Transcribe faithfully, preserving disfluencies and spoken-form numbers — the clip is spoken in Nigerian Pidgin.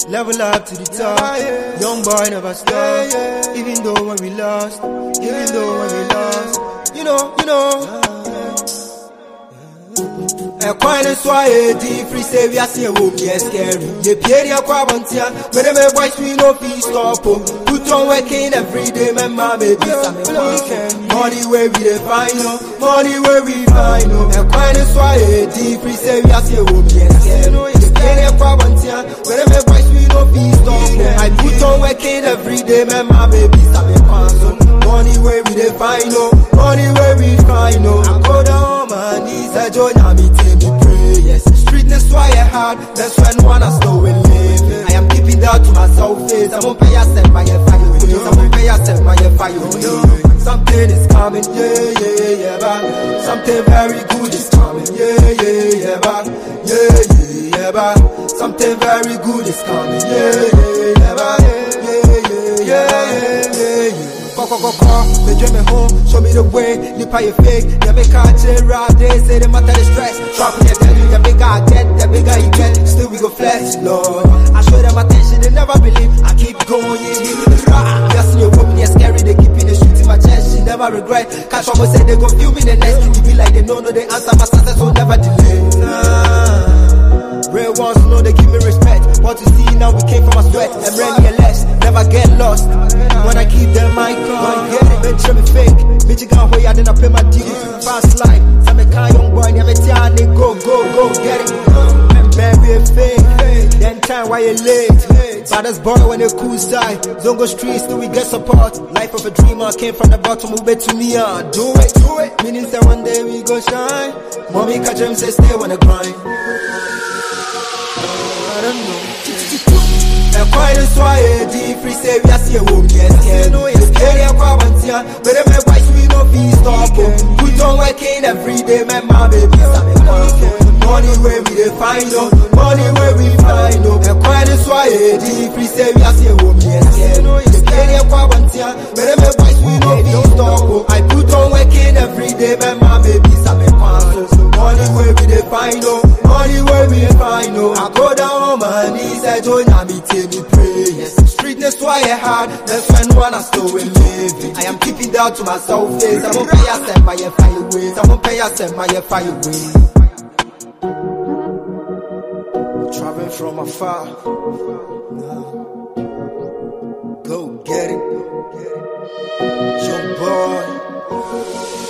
level up to the top. Young boy never stop. Even though when we lost, even though when we lost, you know, you know. A coin is why a deep free save ya see a won't be scary. Ye Pierre Quabantia, but my voice we no feast stop. Put on working every day, my mama baby. Money where we dey find no, money where we find no. A coin is why a deep free save ya see a won't be scary. Ye Pierre Quabantia, but my voice we no feast stop. I put on working every day, my mama baby. Money where we dey find no, money where we find no. I go down my knees, I join me till me pray. Yes, streetness why I hard. That's when one I still will live. I am keeping that to myself. Face I won't pay yourself by your fire. I won't pay yourself by your fire. Something is coming, yeah, yeah, yeah, back. Something very good is coming, yeah, yeah, yeah, back. Yeah, yeah, yeah, back. Something very good is coming, yeah, yeah, yeah, back. Yeah, yeah, yeah, yeah, yeah. Call, call, call, call, they drive me home, show me the way, nipper you fake, they make a chill ride, they say they matter the stress, drop me, tell you, the bigger I get, the bigger you get, still we go flex, Lord, I show them attention, they never believe, I keep going, yeah, give me the rock, just see your woman, you're scary, they keep in the shooting my chest, she never regret, catch up, say they go feel me the next, you be like they know, no, they answer, my success will never delay, nah. Real ones know they give me respect. What you see now, we came from a sweat. And ready and less, never get lost. When I keep them mic on, get it, bitch, me fake. Bitch, you can't hold, I didn't pay my dues. Fast life, some kind young boy, never tell me go, go, go, get it. And baby, a fake. Then time why you late. Baddest boy when they cool side. Zongo streets, do we get support? Life of a dreamer came from the bottom, move it to me, uh. Do it, do it. Meaning that one day we go shine. Mommy catch him, say stay on the grind. I don't know. A coin is why a deep free save ya see a woman get scared. No, it's scary, I'm Quabantia, but I'm a wife, we no feast stop. Put on working every day, my mama baby. Money where we dey find no, money where we find no. A coin is why a deep free save ya see a woman get scared. No, it's scary, I'm Quabantia, but I'm a wife, we no feast stop. I put on working every day, my mama baby. Money where we dey find no, money where we find no. I go down on my knees, I join me till me pray. Yes, streetness why I hard. That's when one I still will live. I am keeping that to myself. Face I won't pay yourself by your fireways. I won't pay yourself by your fireways. Traveling from afar. Go get it, young boy.